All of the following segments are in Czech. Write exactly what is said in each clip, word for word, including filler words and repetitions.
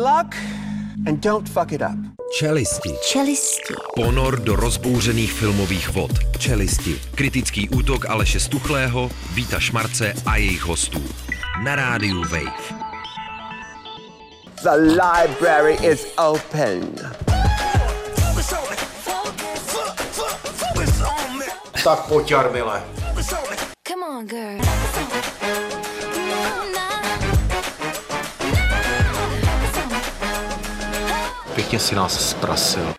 luck and don't fuck it up. Čelisti. Čelisti. Ponor do rozbouřených filmových vod. Čelisti. Kritický útok Aleše Stuchlého, Víta Šmarce a jejich hostů. Na rádiu Wave. The library is open. Tak pojď, Jarmile. Come on, girl. Pěkně si nás zprasil.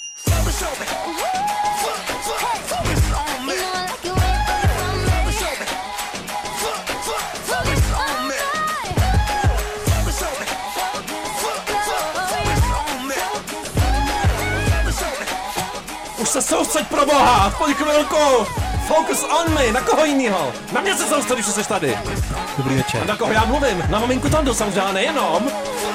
Už se soustřeď, pro boha, pojď chvilku! Focus on me, na koho jinýho? Na mě se soustředíš, že jsi tady. Dobrý večer. A na koho já mluvím? Na maminku Tondu samozřejmě, nejenom.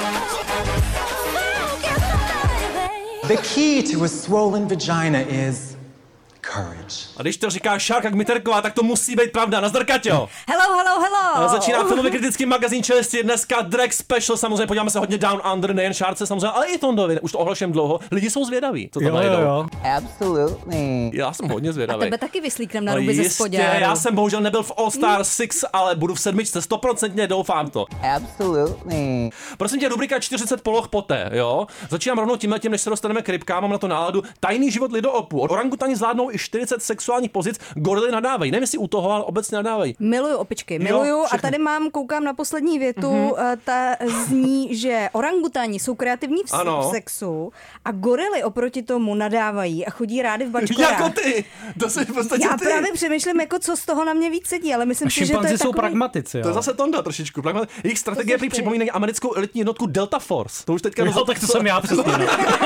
The key to a swollen vagina is courage. A když to říká Šárka Kmiterková, tak to musí být pravda. Nazdar, Kaťo. Hello, hello, hello. Začíná filmový kritický magazín Čelisti, dneska Drag Special, samozřejmě podíváme se hodně Down Under, nejen Šárce samozřejmě, ale i Tondovi, už to ohlašujem dlouho. Lidi jsou zvědaví, co tam najdou. Jo, jo. Absolutely. Já jsem hodně zvědavý. A tebe taky vyslíknem na No ruby ze jistě, spodňáru. já jsem bohužel nebyl v All Star šest, ale budu v sedmičce, stoprocentně doufám to. Absolutely. Prosím tě, rubrika čtyřicet poloh poté, jo? Začínám rovnou tímhletím, než se dostaneme k rybkám, mám na to náladu. Tajný život lidoopů. Orangutani zvládnou i čtyřicet sexuálních pozic, gorily nadávají. Nevím, jestli u toho, ale obecně nadávají. Miluju opičky, miluju. Jo, a tady mám, koukám na poslední větu, mm-hmm. ta zní, že orangutani jsou kreativní v, Ano. v sexu a gorily oproti tomu nadávají a chodí rády v bačkorách. Jako ty! To jsi v podstatě Já ty. právě přemýšlím, jako co z toho na mě víc sedí, ale myslím A si, že to šimpanzi je jsou takový... pragmatici, jo. To je zase Tonda trošičku. Jejich strategie prý připomínají americkou elitní jednotku Delta Force. To už teďka Jo, tak to jsem já přesně. No.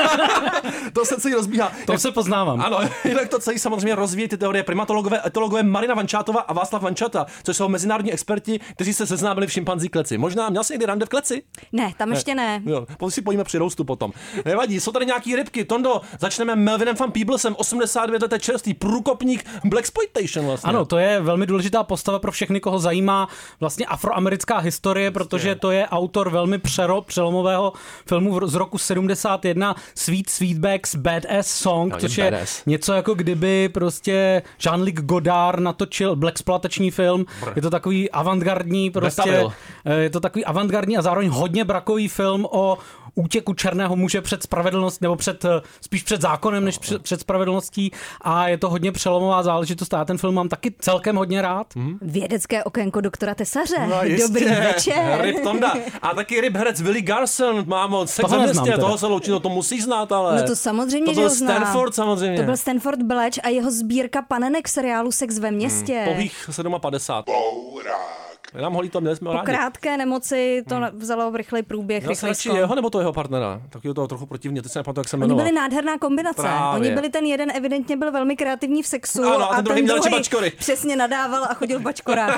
To se celý rozbíhá. To se poznávám. Ano, jinak to celý samozřejmě rozvíjí ty teorie primatologové, etologové Marina Vančátová a Václav Vančata, což jsou mezinárodní experti, kteří se seznámili v šimpanzí kleci. Možná měl jsi někdy rande v kleci? Ne, tam ještě ne. Jo, potom si pojíme při roustu potom. Nevadí, jsou tady nějaký rybky. Tondo, začneme Melvinem Van Peeblesem, osmdesát devět let čerstvý průkopník Blaxploitation vlastně. Ano, to je velmi důležitá postava pro všechny, koho zajímá vlastně afroamerická historie, protože to je autor velmi přero, přelomového filmu z roku sedmdesát jedna Sweet Sweetback's Badass Song, no, což je je badass. něco jako kdyby prostě Jean-Luc Godard natočil blaxploitační film. Brr. Je to takový avantgardní prostě, je to takový avantgardní a zároveň hodně brakový film o útěku černého muže před spravedlnost, nebo před, spíš před zákonem, než před, před spravedlností, a je to hodně přelomová záležitost. Já ten film mám taky celkem hodně rád. Hmm. Vědecké okénko doktora Tesaře. No, jistě. Dobrý večer. Ryb Tonda. A taky ryb herec Willie Garson, mámo, sex Toho ve neznám městě, teda. toho se loučí, no to musíš znát, ale. No to samozřejmě, to že byl ho znám. Stanford samozřejmě. To byl Stanford Bletch a jeho sbírka panenek seriálu Sex ve městě. Hmm. Pouhých padesát sedm. Nám holí to, měli jsme Po rádi. krátké nemoci to hmm. vzalo v rychlej průběh, Já se rychlej radši skon. jeho nebo to jeho partnera? Taky to trochu protivně, teď se nepamatuji, jak se Oni jmenoval. byli nádherná kombinace. Právě. Oni byli ten jeden, evidentně byl velmi kreativní v sexu, Ano, a ten druhý měl druhý bačkory. přesně nadával a chodil v bačkorách.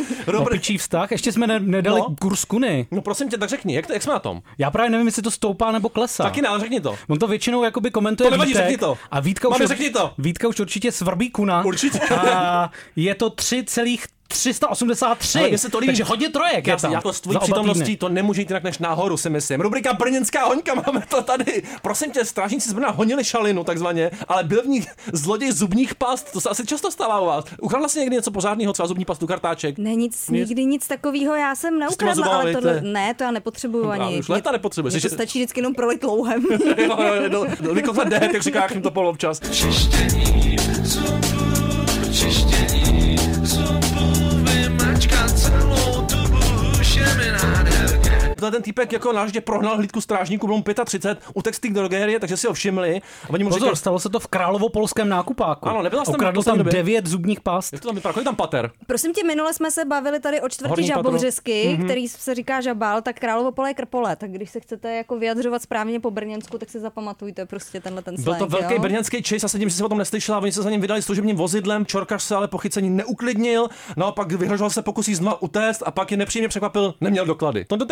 Opičí vztah. Ještě jsme ne, nedali No. kurz kuny. No prosím tě, tak řekni, jak, jak jsme na tom? Já právě nevím, jestli to stoupá nebo klesá. Taky ne, ale řekni to. On to většinou jakoby komentuje To nevadí, Vítek. řekni to. A Vítka už, Mami, řekni to. Vítka už určitě svrbí kuna. Určitě. A je to tři celá tři sta osmdesát tři. Ale mně se to líbí. Takže hodně trojek je Já, tam. já to s tvojí za oba přítomností týdny. to nemůže jít jinak než nahoru, si myslím. Rubrika Brněnská hoňka, máme to tady. Prosím tě, strážníci z Brna honili šalinu takzvaně, ale byl v ní zloděj zubních past. To se asi často stává u vás. Ukradla si někdy něco pořádného, třeba zubní pastu, kartáček? Ne, nic, nikdy nic takového já jsem neukradla, zubama, ale víte. tohle, ne, to já nepotřebuju No, ani. už léta nepotřebuješ. Mně to stačí vždycky jenom prolit louhem. Jo, jo, do, do, do, dehet, jak říká Achim Topol občas. Čištění zubu, čištění zubu, vymačkat celou tubu, už je mi nádherně. To ten týpek jako náždě prohnal hlídku strážníků, bylo mu třicet pět, utekl z té drogerie, takže si ho všimli. A oni mu Pozor, říkali, stalo se to v Královopolském nákupáku. Ano, nebyla jsi tam Okradl v poslední tam době? devět zubních past. jak to tam vypadá, kolik tam pater? Prosím tě, minule jsme se bavili tady o čtvrti Horní patro. žabovřesky, Mhm. který se říká žabal, tak Královopole je krpole. Tak když se chcete jako vyjadřovat správně po brněnsku, tak si zapamatujte prostě tenhle ten Byl slang. to velký jo? brněnský čis, asi tím, že se o tom neslyšela, oni se za ním vydali služebním vozidlem, čorkař se ale pochycení neuklidnil, naopak vyhrožoval se pokusí znova utéct a pak je nepříjemně překvapil, neměl doklady. To, to taky nemusíš,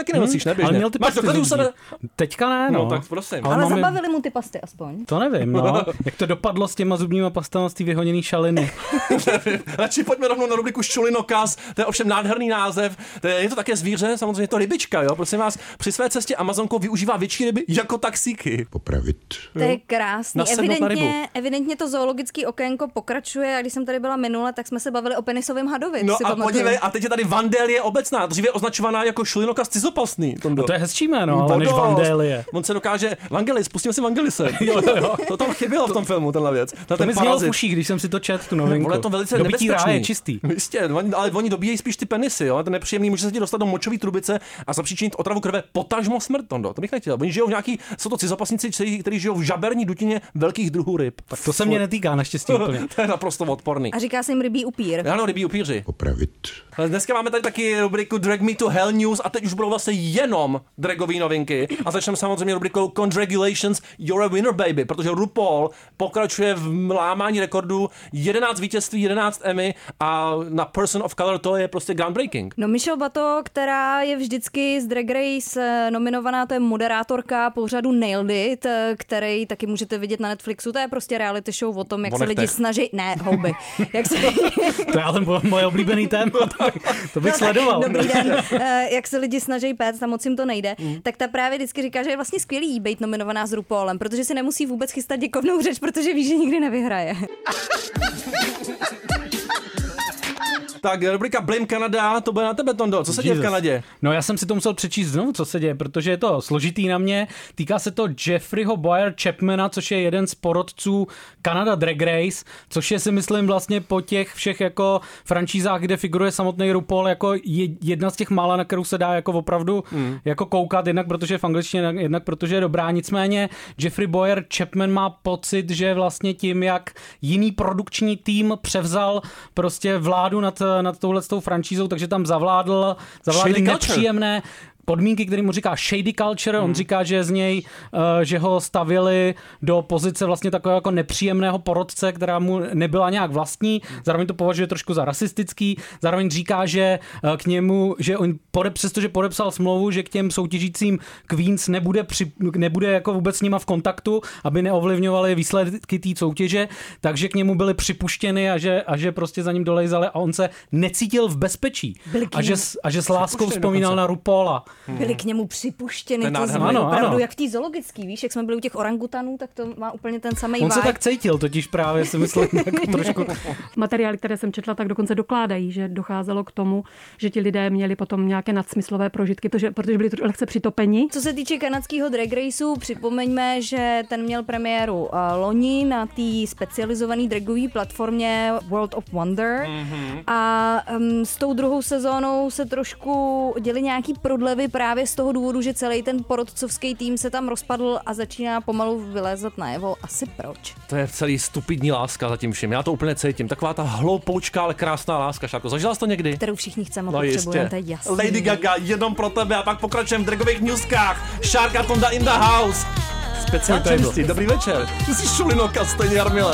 neběžně. Ale měl ty Máš pasty doklady u zubní. sebe? Teďka ne, no. No, tak prosím. Ale, Ale máme... zabavili mu ty pasty aspoň. To nevím, no. Jak to dopadlo s těma zubníma pastama z té vyhoněný šaliny? Radši pojďme rovnou na rubriku Šulinokaz, to je ovšem nádherný název. To je, je to také zvíře, samozřejmě je to rybička, jo. Prosím vás, při své cestě Amazonkou využívá větší ryby jako taxíky. Popravit. To je krásný. Nasednout na rybu. Evidentně, evidentně to zoologický okénko pokračuje a když jsem tady byla minule, tak jsme se bavili o penisovém hadovi. No si a pamatuju. podívej, a teď je tady Vandelie obecná, dříve označovaná jako Šulinokaz cizopasný. A to je hezčí jméno, ale než Vodost. Vandelie. On se dokáže, Vangelis, pustíme si Vangelise. jo, jo, jo. To tam chybělo v tom filmu, tenhle věc. To ten mi znělo v parazit. uších, když jsem si to čet, tu novinku. Vole, je to velice Dobití nebezpečný. ráj je čistý. Jistě, oni- ale oni dobíjejí spíš ty penisy, jo. To je nepříjemný, může se ti dostat do močové trubice a zapříčinit otravu krve, potažmo smrt, Tondo. To bych nechtěl. Oni žijou v nějaký, jsou to cizopasníci, kteří, kteří žijou v žaberní dutině velkých druhů ryb. Tak To se mě netýká, naštěstí úplně. to je naprosto odporný. A říká se jim rybí upír. Ano, rybí upíři. Popravit. Ale dneska máme tady taky rubriku Drag Me to Hell News a teď už budou vlastně jenom dragové novinky. A začneme samozřejmě rubrikou Congratulations, You're a Winner Baby, protože RuPaul pokračuje v lámání rekordů, jedenáct vítězství, jedenáct Emmy a na Person of Color to je prostě groundbreaking. No Michelle Bato, která je vždycky z Drag Race nominovaná, to je moderátorka pořadu Nailed It, který taky můžete vidět na Netflixu. To je prostě reality show o tom, jak O se lidi nechtech. snaží... Ne, houby. Jak se... To je ale moje oblíbený téma, tak to bych No, sledoval. Dobrý den. Eh, jak se lidi snaží péct a moc jim to nejde, mm. tak ta právě vždycky říká, že je vlastně skvělý jí být nominovaná s RuPaulem, protože si nemusí vůbec chystat děkovnou řeč, protože ví, že nikdy nevyhraje. Tak rubrika Blame Canada, to bude na tebe, Tondo. Co se děje v Jesus. Kanadě? No já jsem si to musel přečíst znovu, co se děje, protože je to složitý na mě. Týká se to Jeffreyho Boyer Chapmana, což je jeden z porodců Canada Drag Race, což je si myslím vlastně po těch všech jako franšízách, kde figuruje samotný RuPaul jako je- jedna z těch mála, na kterou se dá jako opravdu mm. jako koukat, jednak protože je v angličtině, jednak protože je dobrá. Nicméně Jeffrey Boyer Chapman má pocit, že vlastně tím, jak jiný produkční tým převzal prostě vládu nad nad touhletou franšízou, takže tam zavládl, zavládl Shady culture. nepříjemné podmínky, který mu říká shady culture, on říká, že z něj, uh, že ho stavili do pozice vlastně takového jako nepříjemného porodce, která mu nebyla nějak vlastní, zároveň to považuje trošku za rasistický, zároveň říká, že uh, k němu, že on pode, přestože podepsal smlouvu, že k těm soutěžícím Queens nebude, při, nebude jako vůbec s nima v kontaktu, aby neovlivňovali výsledky té soutěže, takže k němu byly připuštěny a že, a že prostě za ním dolejzali a on se necítil v bezpečí. A že, a že s láskou vzpomínal na RuPaula. Byly k němu připuštěny, Ten to nádherný. zní Ano, opravdu ano. jak v té zoologický, víš, jak jsme byli u těch orangutanů, tak to má úplně ten samý On se vibe. tak cítil, totiž právě si myslím jako trošku. Materiály, které jsem četla, tak dokonce dokládají, že docházelo k tomu, že ti lidé měli potom nějaké nadsmyslové prožitky, protože, protože byli lehce přitopeni. Co se týče kanadského drag raceu, připomeňme, že ten měl premiéru uh, loni na té specializované dragové platformě World of Wonder mm-hmm. a um, s tou druhou sezónou se trošku děly nějaký prodlevy právě z toho důvodu, že celý ten porodcovský tým se tam rozpadl a začíná pomalu vylézat najevo. Asi proč? To je celý stupidní láska za tím vším. Já to úplně cítím. Taková ta hloupoučká, ale krásná láska, Šárko. Zažila jsi to někdy? Kterou všichni chceme a No potřebujeme, jistě. to je jasný. Lady Gaga, jenom pro tebe a pak pokračujeme v dragových newskách. Šárka Tonda in the house. Speciál čelisti. Dobrý večer. Ty jsi Šulinokaz, stejně Jarmile.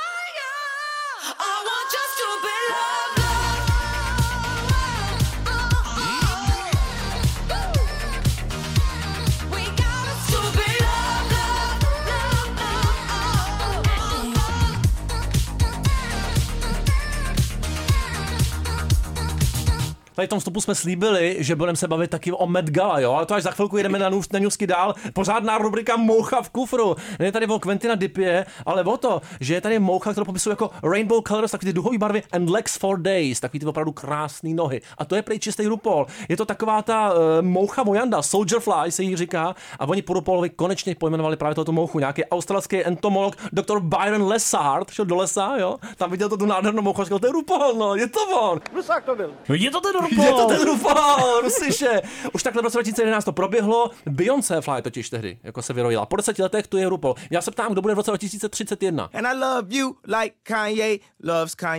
Tady v tom vstupu jsme slíbili, že budeme se bavit taky o Met Gala, jo, ale to až za chvilku jedeme na, na newsky dál. Pořádná rubrika Moucha v kufru. Není tady o Quentina Dipie, ale o to, že je tady moucha, kterou popisují jako rainbow colors, takový ty duhové barvy and legs for days, takový ty opravdu krásný nohy. A to je prej čistý RuPaul. Je to taková ta uh, moucha vojanda, soldier fly se jí říká, a oni po RuPaulovi konečně pojmenovali právě tohoto mouchu. Nějaký australský entomolog doktor Byron Lessard šel do lesa, jo, tam viděl to tu nádhernou mouchu a říkal, to je RuPaul, no, je to on. No je to ten RuPaul. Je to ten RuPaul, Rusiše. Už takhle v roce dva tisíce jedenáct to proběhlo. Beyoncé Fly totiž tehdy, jako se vyrojila. Po deseti letech tu je RuPaul. Já se ptám, kdo bude v roce dva tisíce třicet jedna. And I love you like Kanye loves Kanye.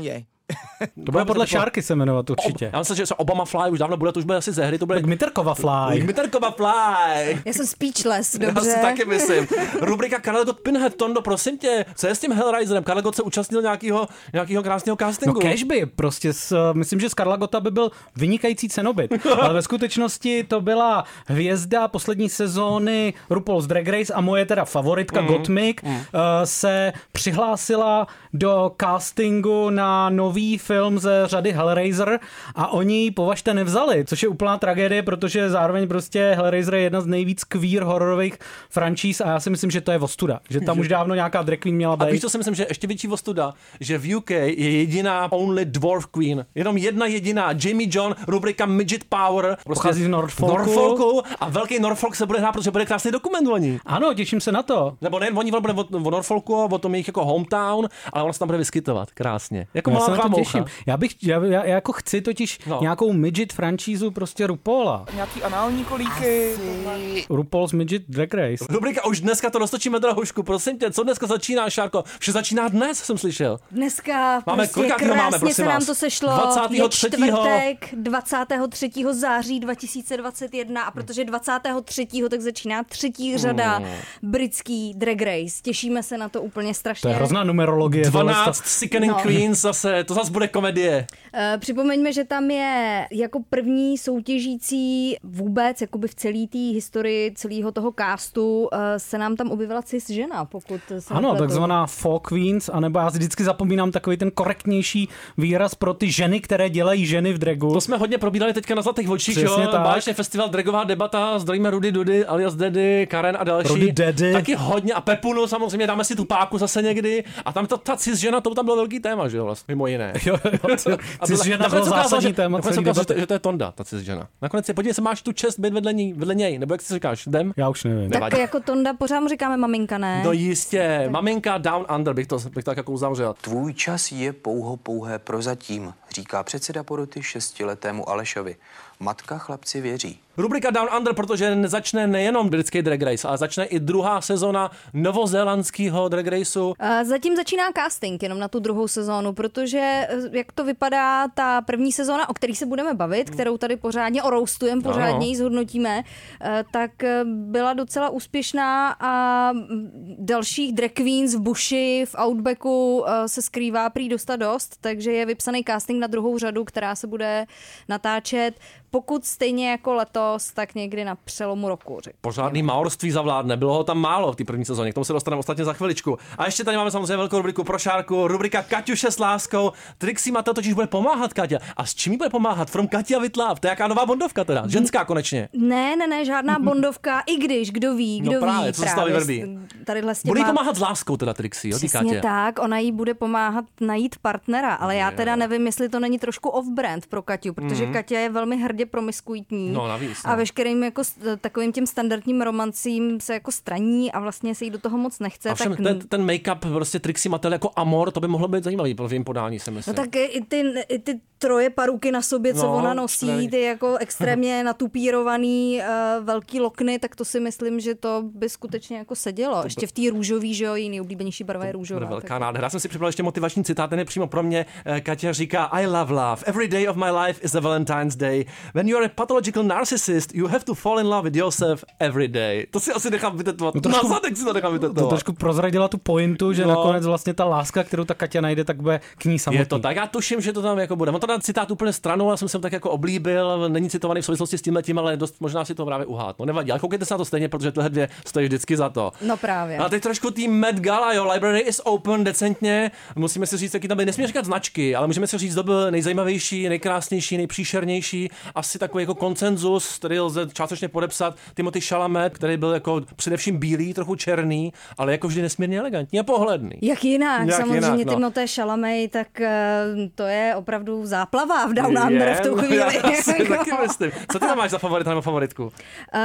To bude podle Šárky se jmenovat určitě. Ob, já myslím, že se Obama Fly už dávno bude, to už bude asi ze hry. To bude... Gmiterkova Fly. Gmiterkova Fly. Já jsem speechless, dobře. Já si taky myslím. Rubrika Karel Gott Pinhead, Tondo, prosím tě, co je s tím Hellraiserem? Karel Gott se účastnil nějakého, nějakého krásného castingu. No cashby, prostě s, myslím, že z Karla Gotta by byl vynikající cenobyt. Ale ve skutečnosti to byla hvězda poslední sezóny RuPaul's Drag Race a moje teda favoritka mm. Gottmik mm. Uh, se přihlásila do castingu na nový film ze řady Hellraiser a oni ji považte nevzali, což je úplná tragédie, protože zároveň prostě Hellraiser je jedna z nejvíc queer hororových franšíz a já si myslím, že to je ostuda, že tam už dávno nějaká drag queen měla být. A víš, to si myslím, že ještě větší ostuda, že v U K je jediná only dwarf queen, jenom jedna jediná, Jamie John, rubrika Midget Power, prostě pochází z Norfolku. Norfolku a velký Norfolk se bude hrát, protože bude krásný dokument o ní. Ano, těším se na to. Nebo ne, oni bude o, o Norfolku, o tom jejich jako hometown, ale ono se tam bude vyskytovat krásně. Jako já malá se na to moucha. těším. Já bych, já, já, já jako chci totiž no. nějakou midget franšízu prostě RuPaula. Nějaký anální kolíky. RuPaul's Midget Drag Race. Rubrika, už dneska to roztočíme drahušku, prosím tě, co dneska začíná, Šárko? Vše začíná dnes, jsem slyšel. Dneska máme, prostě krásně máme, prosím se nám to sešlo. dvacátého třetího Je čtvrtek, dvacátého třetího září dva tisíce dvacet jedna a protože dvacátého třetího tak začíná třetí řada hmm. britský Drag Race. Těšíme se na to úplně strašně. To je hrozná numerologie. dvanáct Sickening no. Queens zase, to zase bude komedie. Uh, připomeňme, že tam je jako první soutěžící vůbec, jakoby v celé té historii celého toho castu, uh, se nám tam objevila cis žena, pokud se ano, takzvaná Folk Queens, anebo já vždycky zapomínám takový ten korektnější výraz pro ty ženy, které dělají ženy v dragu. To jsme hodně probírali teďka na Zlatých očích, jo? Báječný festival Dragová debata, zdravíme Rudy Dudy, alias Daddy, Karen a další. Rudy Daddy. Taky hodně a Pepunu samozřejmě, dáme si tu páku zase někdy a tam to, ta cis žena, to tam bylo velký téma, že jo, vlastně, mimo jiné. Jo, jo, cis žena bylo zásadní téma. Nakonec se ukázalo, že to je Tonda, ta cis žena. Nakonec si podívej se, máš tu čest být vedle, ní, vedle něj, nebo jak si říkáš, jdem? Já už nevím. Tak nevadí. Jako Tonda pořád mu říkáme maminka, ne? No jistě, tak. Maminka down under, bych to, bych to tak jako uzavřel. Tvůj čas je pouho pouhé prozatím, říká předseda poroty šestiletému Alešovi. Matka chlapci věří. Rubrika Down Under, protože začne nejenom britský Drag Race, ale začne i druhá sezona novozélandského Drag Raceu. Zatím začíná casting jenom na tu druhou sezónu, protože jak to vypadá ta první sezóna, o který se budeme bavit, kterou tady pořádně oroustujeme, pořádně ji zhodnotíme, tak byla docela úspěšná a dalších drag queens v buši, v Outbacku se skrývá prý dost a dost, takže je vypsaný casting na druhou řadu, která se bude natáčet. Pokud stejně jako letos, tak někdy na přelomu roku. Řekl. Pořádný maorství zavládne, bylo ho tam málo v té první sezóně, k tomu se dostaneme ostatně za chviličku. A ještě tady máme samozřejmě velkou rubriku pro Šárku, rubrika Kaťuše s láskou. Trixie Mattel totiž bude pomáhat, Kaťa. A s čím jí bude pomáhat? From Katia with Love. To je jaká nová bondovka teda, ženská konečně. Ne, ne, ne, žádná bondovka, i když, kdo ví, kdo no právě, ví. Co právě, vyvrbí. Bude jí pomáhat s láskou teda Trixie, jo, přesně tak, ona jí bude pomáhat najít partnera, ale já teda nevím, jestli to není trošku off-brand pro Kaťu, protože mm. Kaťa je velmi hrdě promiskuitní. No, navíc, no. A veškerým jako takovým těm standardním romancím se jako straní a vlastně se jí do toho moc nechce. A všem tak... ten, ten make-up prostě Trixie Mattel jako Amor, to by mohlo být zajímavý pro jejím podání, si myslím. No tak i ty, i ty troje paruky na sobě, co no, ona nosí, ty jako extrémně natupírovaný uh, velký lokny, tak to si myslím, že to by skutečně jako sedělo. Ještě v té růžový, že jo, její nejoblíbenější barva je růžová. Velká tak... nádhera. Já jsem si připravil ještě motivační citát, ten je přímo pro mě. Kaťa říká: I love love. Every day of my life is a Valentine's Day. When you are a pathological narcissist, you have to fall in love with yourself every day. To si asi nechám vytetovat. No trošku, na zadek si to nechám vytetovat. To trošku prozradila tu pointu, že no. nakonec vlastně ta láska, kterou ta Kaťa najde, tak bude k ní samotný. Je to tak, já tuším, že to tam jako bude. On to dá citát úplně stranou, já jsem se tak jako oblíbil, není citovaný v souvislosti s tímhletím, ale dost možná si to právě uhát. No nevadí, ale koukejte se na to stejně, protože tyhle dvě stojí vždycky za to. No právě. A teď trošku tým Met Gala, jo, Library is open decentně. Musíme si říct, jaký tam byly, nesmíme říkat značky, ale můžeme si říct, kdo byl nejzajímavější, nejkrásnější, nejpříšernější, asi takový jako konsenzus, který lze částečně podepsat. Timothy Chalamet, který byl jako především bílý, trochu černý, ale jako vždy nesmírně elegantní a pohledný. Jak jinak, Jak samozřejmě jinak, no. Timothy Chalamet, tak uh, to je opravdu záplava v Down Under v tu chvíli. Já si taky myslím. Co ty tam máš za favorita nebo favoritku? Uh,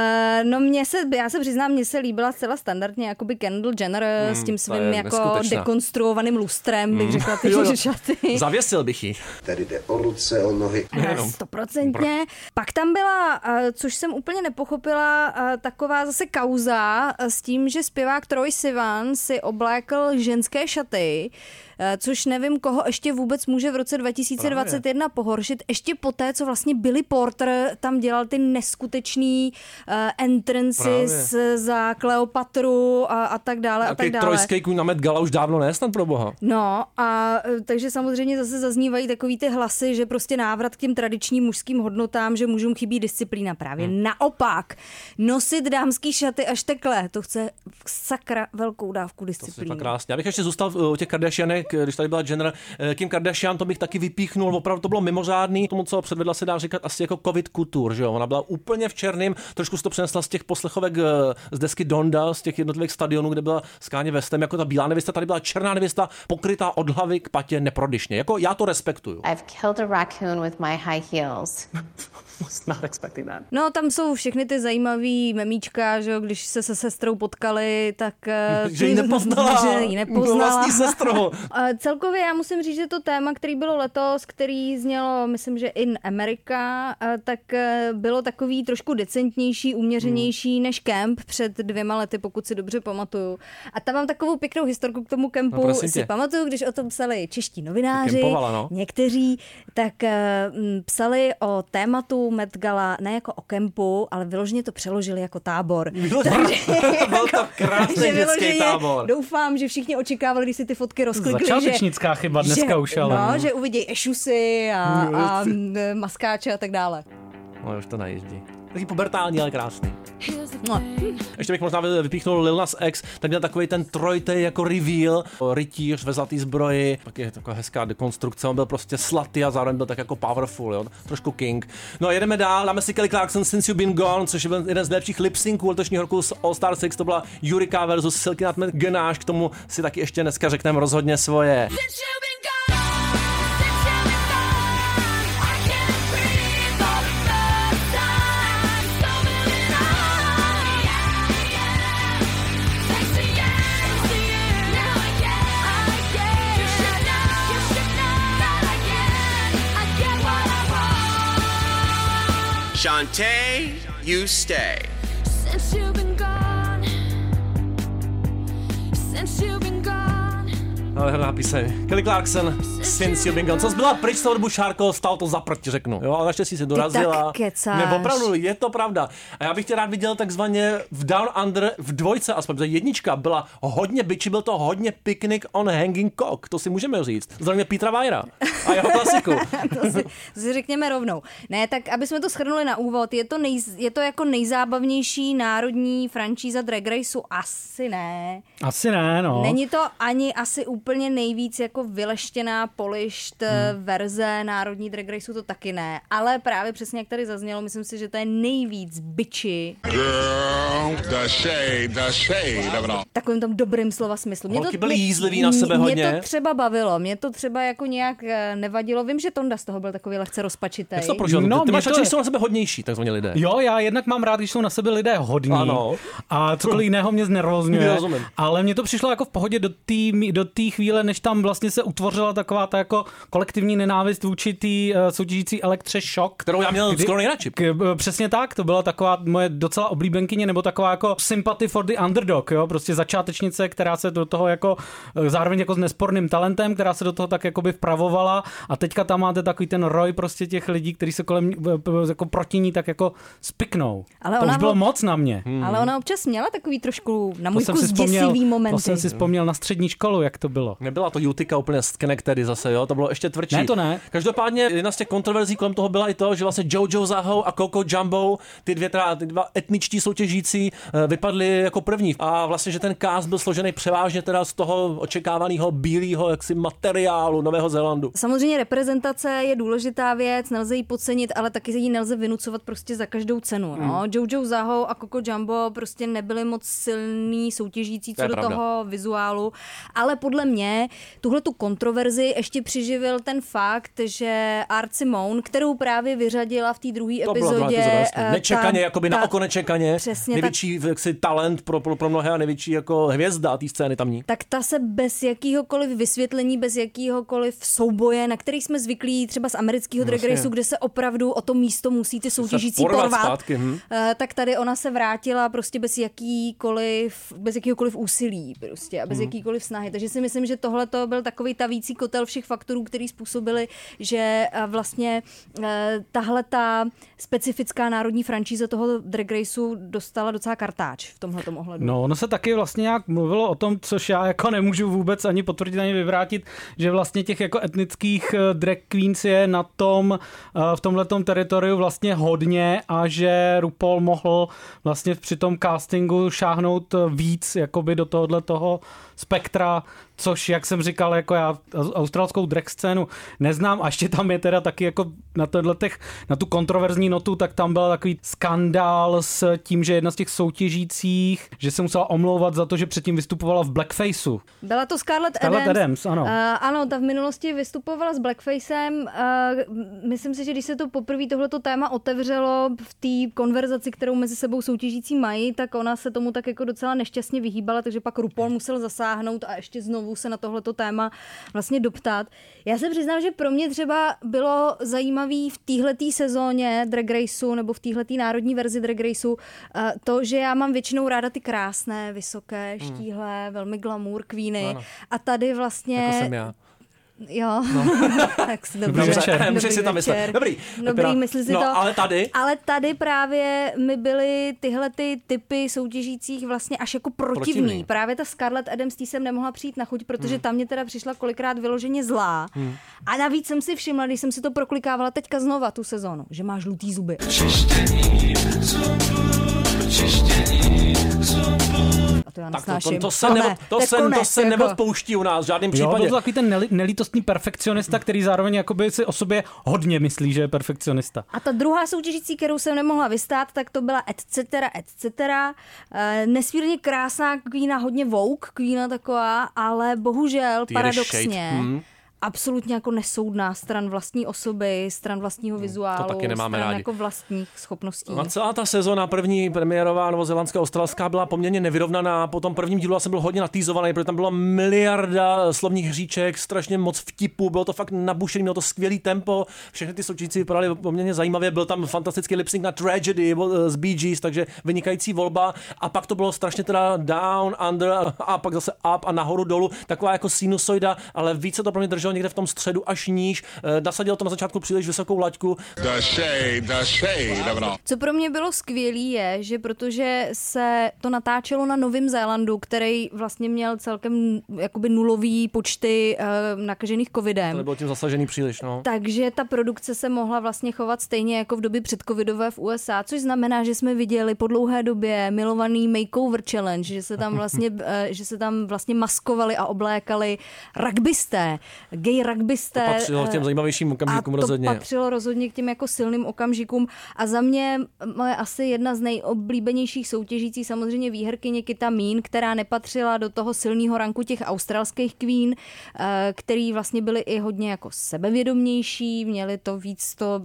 no mě se, já se přiznám, mně se líbila zcela standardně jakoby Kendall Jenner mm, s tím svým jako dekonstruovaným lustrem, bych řekla ty mm. šaty. Zavěsil bych ji. Tady jde o ruce, o nohy. Stoprocentně. Pak tam byla, což jsem úplně nepochopila, taková zase kauza s tím, že zpěvák Troye Sivan si oblékl ženské šaty což nevím, koho ještě vůbec může v roce dva tisíce dvacet jedna Právě. pohoršit, ještě poté, co vlastně Billy Porter tam dělal ty neskutečný uh, entrances za Kleopatru a, a tak dále a tak dále. Trojský kůň na Met Gala už dávno ne, snad pro boha. No a takže samozřejmě zase zaznívají takový ty hlasy, že prostě návrat k těm tradičním mužským hodnotám, že mužům chybí disciplína. Právě hmm. naopak, nosit dámský šaty až tekle, to chce sakra velkou dávku disciplíny. To je krásně. Já bych ještě zůstal u těch Kardashianek, když tady byla Jenner. Kim Kardashian, to bych taky vypíchnul, opravdu to bylo mimořádný. Tomu, co předvedla, se dá říkat asi jako covid couture, že jo? Ona byla úplně v černém, trošku si to přenesla z těch poslechovek z desky Donda, z těch jednotlivých stadionů, kde byla s Kanye Westem, jako ta bílá nevěsta, tady byla černá nevěsta, pokrytá od hlavy k patě neprodyšně. Jako já to respektuju. I've killed a raccoon with my high heels. Was not expecting that. No, tam jsou všechny ty zajímavý memíčka, že jo, když se se sestrou potkali, tak... že ji nepoznala. Že ji nepoznala. Vlastní sestrou. Celkově já musím říct, že to téma, který bylo letos, který znělo, myslím, že in America, tak bylo takový trošku decentnější, uměřenější hmm. než kemp před dvěma lety, pokud si dobře pamatuju. A tam mám takovou pěknou historku k tomu kempu. No, si tě. pamatuju, když o tom psali čeští novináři, no. někteří, tak uh, psali o tématu Met Gala ne jako o kempu, ale vyloženě to přeložili jako tábor. Takže, byl to krásný dětský tábor. Doufám, že všichni očekávali, když si ty fotky rozklikli, začátečnická že, chyba dneska že, už, ale... No, že uvidí ešusy a, a maskáče a tak dále. No, už to najíždí. Taky pubertální, ale krásný. No. Ještě bych možná vypíchnul Lil Nas X, tak měl takový ten trojtej jako reveal, rytíř ve zlatý zbroji, pak je taková hezká dekonstrukce, on byl prostě slatý a zároveň byl tak jako powerful, jo? Trošku king. No a jedeme dál, dáme si Kelly Clarkson Since You've Been Gone, což je jeden z nejlepších lip-synců letošního roku z All Star šest, to byla Eureka versus Silky Nutmeg Ganache, k tomu si taky ještě dneska řekneme rozhodně svoje. Shantae, you stay. Since you've been gone. Since you've been gone. Ale nápise. Kelly Clarkson, Since You've Been Gone. Co zbyla pryč z toho dobu Šárko, stalo to za prd, řeknu. Jo, ale naštěstí si dorazila. Ne, opravdu, je to pravda. A já bych tě rád viděl takzvaně v Down Under v dvojce, aspoň, protože jednička byla hodně bitchy, byl to hodně Picnic on Hanging Cock, to si můžeme říct. Zdravíme Petra Weira a jeho klasiku. to, si, to si řekněme rovnou. Ne, tak aby jsme to shrnuli na úvod, je to, nej, je to jako nejzábavnější národní franšíza Drag Raceu? Asi ne. Asi ne, no. Není to ani asi úplně nejvíc jako vyleštěná, polished hmm. verze národní Drag Raceu, to taky ne. Ale právě přesně jak tady zaznělo, myslím si, že to je nejvíc bitchy. Girl, the shade, the shade. No. Takovým tom dobrým slova smyslu. Mě Holky to, byly jízlivý na sebe hodně. Mě to třeba bavilo, mě to třeba jako nějak nevadilo. Vím, že Tonda z toho byl takový lehce rozpačitej. Jak to prožil? No, ty máš to... radši, že jsou na sebe hodnější, takzvaně lidé. Jo, já jednak mám rád, když jsou na sebe lidé hodní. Ano. A cokoliv jiného mě znervozňuje. Ale mně to přišlo jako v pohodě do té do té chvíle, než tam vlastně se utvořila taková ta jako kolektivní nenávist vůči té uh, soutěžící Elektře Shock. Kterou já měl skoro nejradši. Přesně tak, to byla taková moje docela oblíbenkyně, nebo taková jako sympathy for the underdog, jo, prostě začátečnice, která se do toho jako zároveň jako s nesporným talentem, která se do toho tak jakoby vpravovala, a teďka tam máte takový ten roj prostě těch lidí, kteří se kolem jako proti ní tak jako spiknou. Ale to ona už bylo moc na mě. Hmm. Ale ona občas měla takový trošku na můj kus děsivý momenty. To jsem si vzpomněl na střední školu, jak to bylo. Nebyla to Utica úplně Schenectady zase, jo, to bylo ještě tvrdší. Ne, to ne. Každopádně jedna z těch kontroverzí kolem toho byla i to, že vlastně Jojo Zaho a Coco Jumbo, ty dvě teda, ty dva etničtí soutěžící, vypadly jako první. A vlastně, že ten cast byl složený převážně teda z toho očekávaného bílého jaksi materiálu Nového Zélandu. Samozřejmě reprezentace je důležitá věc, nelze ji podcenit, ale taky ji nelze vynucovat prostě za každou cenu. No. Hmm. Jojo Zaho a Coco Jumbo prostě nebyli moc silní soutěžící co do pravda. toho vizuálu, ale podle mě tuhle tu kontroverzi ještě přiživil ten fakt, že Art Simone, kterou právě vyřadila v té druhé epizodě. Epizodě, nečekaně, jakoby na oko nečekaně. Přesně, největší tak, jaksi, talent pro, pro, pro mnohé a největší jako hvězda té scény tamní. Tak ta se bez jakýhokoliv vysvětlení, bez jakýhokoliv souboje, na který jsme zvyklí třeba z amerického Drag Raceu, kde se opravdu o to místo musí ty soutěžící porvat, porvat zpátky, hm. tak tady ona se vrátila prostě bez jakýkoliv, bez jakýhokoliv úsilí prostě a bez hmm. jakýkoliv snahy. Takže si myslím, že tohle to byl takový tavící kotel všech faktorů, který způsobili, že vlastně tahle ta specifická národní franšíza toho Drag Raceu dostala docela kartáč v tomhletom ohledu. No, ono se taky vlastně nějak mluvilo o tom, což já jako nemůžu vůbec ani potvrdit, ani vyvrátit, že vlastně těch jako etnických drag queens je na tom, v tomhletom teritoriu vlastně hodně a že RuPaul mohl vlastně při tom castingu šáhnout víc jakoby do tohohle toho spektra, což, jak jsem říkal, jako já australskou drag scénu neznám a ještě tam je teda taky jako na, těch, na tu kontroverzní notu, tak tam byl takový skandál s tím, že jedna z těch soutěžících, že se musela omlouvat za to, že předtím vystupovala v blackfaceu. Byla to Scarlett, Scarlett Adams. Adams, ano. Uh, ano, ta v minulosti vystupovala s blackfacem. Uh, myslím si, že když se to poprvé tohleto téma otevřelo v té konverzaci, kterou mezi sebou soutěžící mají, tak ona se tomu tak jako docela nešťastně vyhýbala, takže pak RuPaul musel zasáhnout a ještě znovu se na tohleto téma vlastně doptat. Já se přiznám, že pro mě třeba bylo zajímavý v téhletý sezóně Drag Raceu nebo v téhletý národní verzi Drag Raceu to, že já mám většinou ráda ty krásné, vysoké, štíhlé, hmm. velmi glamour queeny ano. A tady vlastně... Jako jsem já. Jo, no. Tak si dobrý, dobrý večer. Dobrý si tam myslet. Dobrý. Dobrý, myslí si no, to. Ale tady? Ale tady právě mi byly tyhle ty typy soutěžících vlastně až jako protivný. protivný. Právě ta Scarlett Adams, tý jsem nemohla přijít na chuť, protože hmm. tam mě teda přišla kolikrát vyloženě zlá. Hmm. A navíc jsem si všimla, když jsem si to proklikávala teďka znova tu sezónu, že má žlutý zuby. Čištění zubu, čištění zubu. To já tak to, to, to se, to neod, ne, to se, konec, to se jako... neodpouští u nás v žádném případě. Jo, byl to takový ten neli, nelítostný perfekcionista, který zároveň jakoby si o sobě hodně myslí, že je perfekcionista. A ta druhá soutěžící, kterou jsem nemohla vystát, tak to byla et cetera, et cetera. E, nesmírně krásná kvína, hodně Vogue kvína taková, ale bohužel, Týr paradoxně... Hmm. absolutně jako nesoudná stran vlastní osoby, stran vlastního vizuálu, to taky nemáme stran rádi. Jako vlastních schopností. A celá ta sezona první premiérová novozélandská, australská byla poměrně nevyrovnaná. Po tom prvním dílu já jsem byl hodně natýzovaný, protože tam byla miliarda slovních hříček, strašně moc vtipů, bylo to fakt nabušený, mělo to skvělý tempo, všechny ty soutěžíci vypadaly poměrně zajímavě, byl tam fantastický lip sync na Tragedy z Bee Gees, takže vynikající volba a pak to bylo strašně teda down, under a pak zase up a nahoru dolů, taková jako sinusoida, ale více to pro mě drželo někde v tom středu až níž. Nasadilo to na začátku příliš vysokou laťku. The shade, the shade. Co pro mě bylo skvělý je, že protože se to natáčelo na Novém Zélandu, který vlastně měl celkem jakoby nulový počty uh, nakažených covidem. To nebylo tím zasažený příliš, no. Takže ta produkce se mohla vlastně chovat stejně jako v době předcovidové v U S A, což znamená, že jsme viděli po dlouhé době milovaný makeover challenge, že se tam vlastně, uh, že se tam vlastně maskovali a oblékali rugbysté, gay rugbysté. To patřilo k těm zajímavějším okamžikům a to rozhodně. patřilo rozhodně k těm jako silným okamžikům a za mě moje asi jedna z nejoblíbenějších soutěžící samozřejmě výherkyně Kita Mean, která nepatřila do toho silného ranku těch australských queen, který vlastně byly i hodně jako sebevědomější, měli to víc to,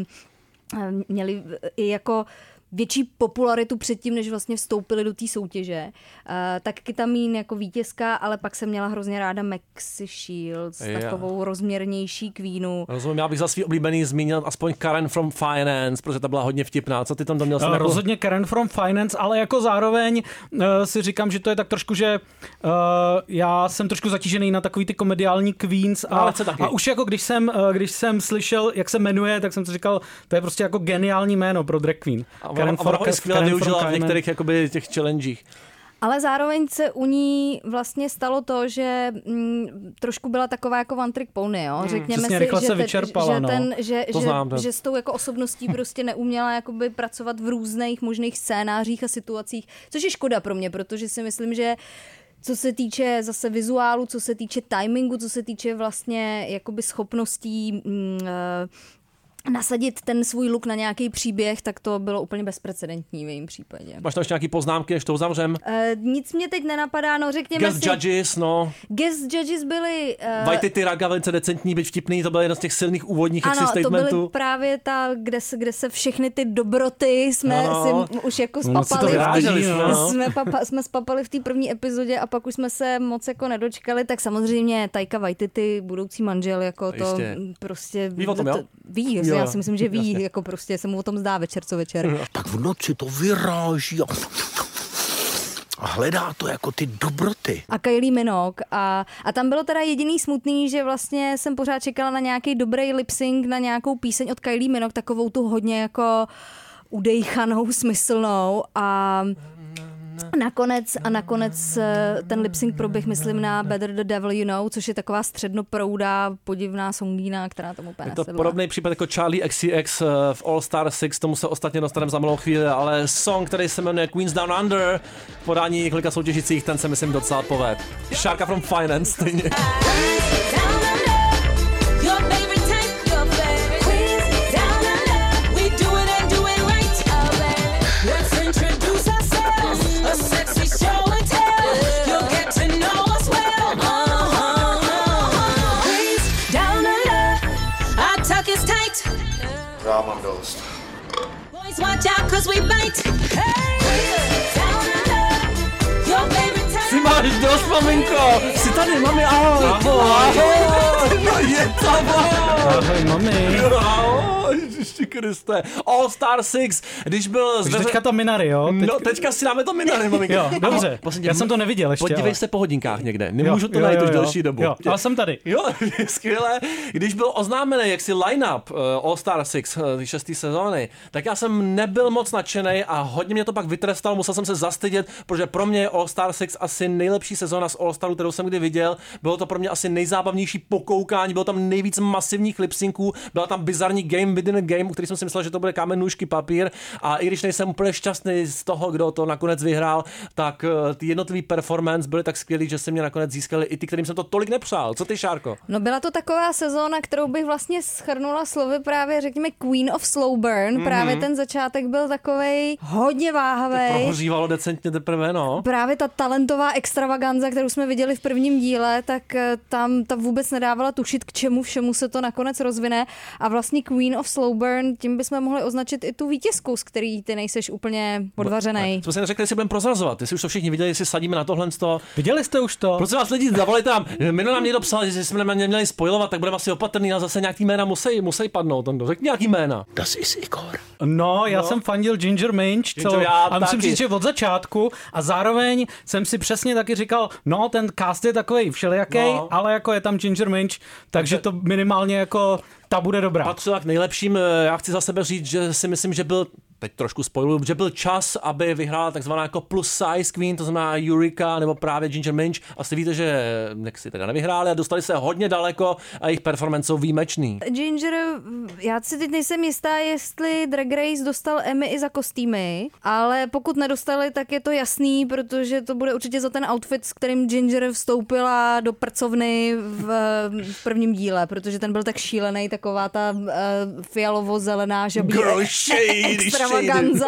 měli i jako větší popularitu předtím, než vlastně vstoupili do té soutěže. Uh, tak Kita Mean jako vítězka, ale pak jsem měla hrozně ráda Maxi Shields, yeah. takovou rozměrnější kvínu. Rozumím, já bych za svý oblíbený zmínil aspoň Karen from Finance, protože ta byla hodně vtipná. Co ty tam měl? Uh, rozhodně Karen from Finance, ale jako zároveň uh, si říkám, že to je tak trošku, že uh, já jsem trošku zatížený na takový ty komediální queens a, a už jako když jsem, uh, když jsem slyšel, jak se jmenuje, tak jsem si říkal, to je prostě jako geniální jméno pro drag queen. A Karen a ona skvěle využila v některých jakoby, těch challengech. Ale zároveň se u ní vlastně stalo to, že m, trošku byla taková jako one trick pony, jo. Řekněme hmm, si, že, se vyčerpala, že, no. ten, že, že, znám, že s tou jako osobností prostě neuměla jakoby pracovat v různých možných scénářích a situacích, což je škoda pro mě, protože si myslím, že co se týče zase vizuálu, co se týče timingu, co se týče vlastně jakoby schopností m, nasadit ten svůj look na nějaký příběh, tak to bylo úplně bezprecedentní v jejím případě. Máš tam ještě nějaký poznámky, než to uzavřem? Uh, nic mě teď nenapadá, no řekněme Guest si... Judges, no. Guest Judges byli... Uh... Waititi Raga, velice decentní, byť vtipný, to byl jeden z těch silných úvodních ano, statementů. Ano, to byly právě ta, kde se, kde se všechny ty dobroty jsme ano. si už jako no, spapali. Vyráželi, no. jsme, papa, jsme spapali v té první epizodě a pak už jsme se moc jako nedočkali, tak samozřejmě Taika Waititi, budoucí manžel, jako to Jistě. prostě... Ví o tom, jo? Ví, jo, já si myslím, že ví, jasně. Jako prostě se mu o tom zdá večer co večer. Tak v noci to vyráží a... a hledá to jako ty dobroty. A Kylie Minogue a, a tam bylo teda jediný smutný, že vlastně jsem pořád čekala na nějaký dobrý lip-sync, na nějakou píseň od Kylie Minogue, takovou tu hodně jako udejchanou, smyslnou a nakonec a nakonec ten lip-sync proběh, myslím, na Better the Devil You Know, což je taková střednoproudá, podivná songína, která tomu úplně Je to nesedla. podobný případ jako Charlie X C X v All Star Six, tomu se ostatně dostaneme za malou chvíli, ale song, který se jmenuje Queens Down Under, v podání několika soutěžících, ten se myslím docela poved. Šárka from Finance stejně. Já mám dost. Ty máš dost, maminko! Jsi tady, mami, ahoj! Ahoj! Ahoj! No je to ahoj, mami! Ahoj, Ježiši Kriste. All Star Six, když byl... Zveře... teďka to Minary, jo? Teďka... No, teďka si dáme to Minary, maminko. Jo, dobře, Ahoj, já jsem to neviděl ještě. Podívej ale... se po hodinkách někde, nemůžu jo, to jo, najít jo, už jo, delší dobu. Jo, ale jsem tady. Jo, skvěle. Když byl oznámený jaksi line-up uh, All Star Six, uh, šestý sezóny, tak já jsem nebyl moc nadšenej a hodně mě to pak vytrestalo, musel jsem se zastydět, protože pro mě je All Star Six asi nejlepší sezóna z All Staru, kterou jsem kdy viděl. Bylo to pro mě asi nejzábavnější pokoukání, bylo tam nejvíc masivních lipsynků, byla tam bizarní game within a game, u který jsem si myslel, že to bude kámen, nůžky, papír, a i když nejsem úplně šťastný z toho, kdo to nakonec vyhrál, tak uh, ty jednotlivý performance byly tak skvělý, že se mě nakonec získali i ty, kterým jsem to tolik nepřál. Co ty, Šárko? No byla to taková sezóna, kterou bych vlastně shrnula slovy právě, řekněme, Queen of Slow Burn. Mm-hmm. Právě ten začátek byl takovej hodně váhavej. To prohořívalo decentně teprve, no. Právě ta talentová extravaganza, kterou jsme viděli v prvním díle, tak tam ta vůbec nedávala tušit, k čemu všemu se to nakonec rozvine. A vlastně Queen of Slow Burn, tím bychom mohli označit i tu vítězku, z který ty nejseš úplně podvařenej. Jsme si neřekli, jestli budeme prozrazovat. Jestli už to všichni viděli, jestli sadíme na tohle. Viděli jste už to? Prosím vás lidi, zavolejte nám. Minulý nám někdo psal, že jsme neměli spojovat, tak budeme asi opatrný a zase nějaký jména musí, musí padnout. Řekni nějaký jména. Das ist Igor. No, já no. jsem fandil Ginger Mange, co? A musím říct, že od začátku a zároveň jsem si přesně taky říkal, no, ten cast je takovej všelijaký, no. ale jako je tam Ginger Mange, takže to minimálně jako ta bude dobrá. Patřila k nejlepším. Já chci za sebe říct, že si myslím, že byl, teď trošku spoiluju, že byl čas, aby vyhrála takzvaná jako plus size queen, to znamená Eureka nebo právě Ginger Minch. Asi víte, že nechci teda nevyhráli a dostali se hodně daleko a jejich performance jsou výjimečný. Ginger, já si teď nejsem jistá, jestli Drag Race dostal Emmy i za kostýmy, ale pokud nedostali, tak je to jasný, protože to bude určitě za ten outfit, s kterým Ginger vstoupila do prcovny v, v prvním díle, protože ten byl tak šílený, taková ta uh, fialovo-zelená žabí extravaganza.